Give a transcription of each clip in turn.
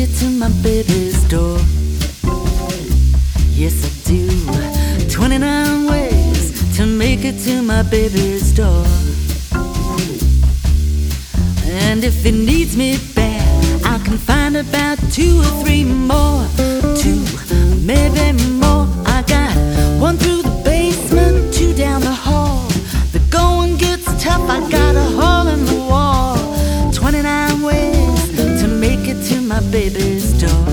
it to my baby's door. Yes, I do. 29 ways to make it to my baby's door. And if it needs me bad, I can find about 2 or 3 more. 2, maybe more. I got 1 through the basement, 2 down the hall. The going gets tough, I got a hole in the wall. 29 ways to make it to my baby's door.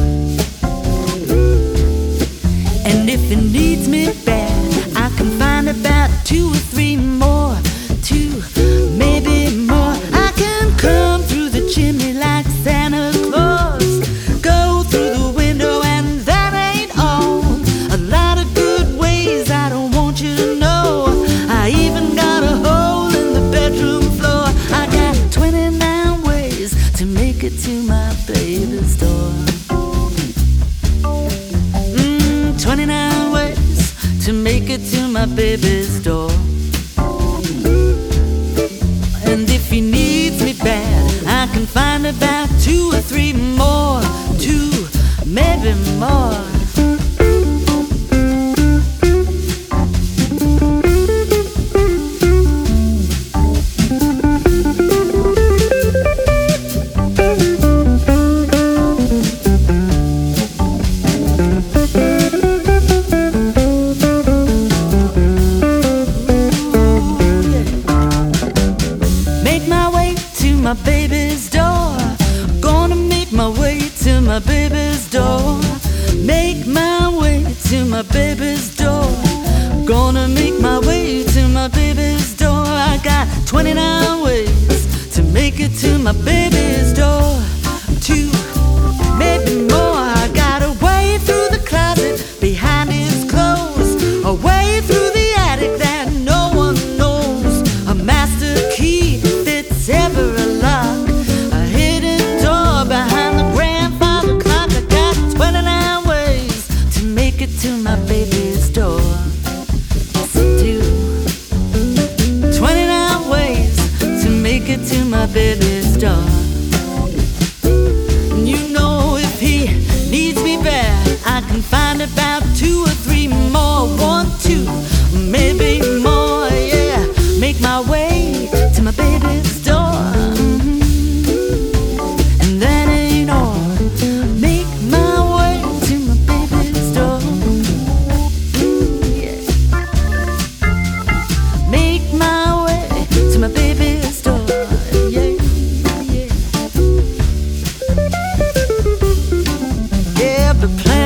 And if it needs me bad, I can find about 2 or 3 more. 2, maybe more. I can come through the chimney like Santa Claus, go through the window, and that ain't all. A lot of good ways I don't want you to know. I even got a hole in the bedroom floor. I got 29 ways to make it to my baby's door. 29 ways to make it to my baby's door. And if he needs me bad, I can find about 2 or 3 more. 2, maybe more. My baby's door. Gonna make my way to my baby's door. Make my way to my baby's door. Gonna make my way to my baby's door. I got 29 ways to make it to my baby's door. 2, maybe more. I got a way through the closet behind his clothes, a way through the attic that no one knows. A master key fits every lock, a hidden door behind the grandfather clock. I got 29 ways to make it to my baby's door. Yes, I do. 29 ways to make it to my baby's door. And you know, if he needs me bad, I can find about 2 or 3 more. 1, 2, maybe more. Yeah, make my way to my baby's door. And that ain't all. Make my way to my baby's door. Yeah. Make my way to my baby's door. Yeah, yeah. Yeah, but